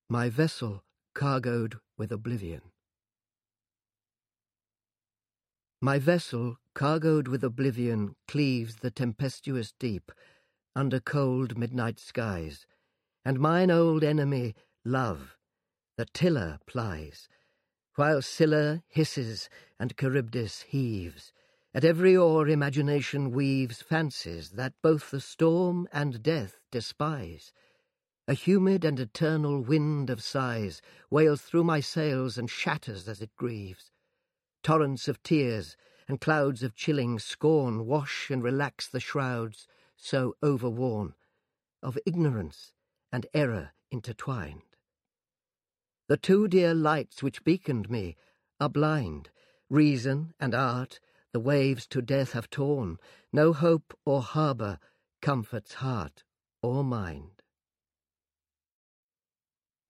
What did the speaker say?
My vessel cargoed with oblivion. My vessel cargoed with oblivion cleaves the tempestuous deep under cold midnight skies, and mine old enemy, love, the tiller plies, while Scylla hisses and Charybdis heaves. At every oar imagination weaves fancies that both the storm and death despise. A humid and eternal wind of sighs wails through my sails and shatters as it grieves. Torrents of tears and clouds of chilling scorn wash and relax the shrouds so overworn, of ignorance and error intertwined. The two dear lights which beaconed me are blind. Reason and art the waves to death have torn. No hope or harbour comforts heart or mind.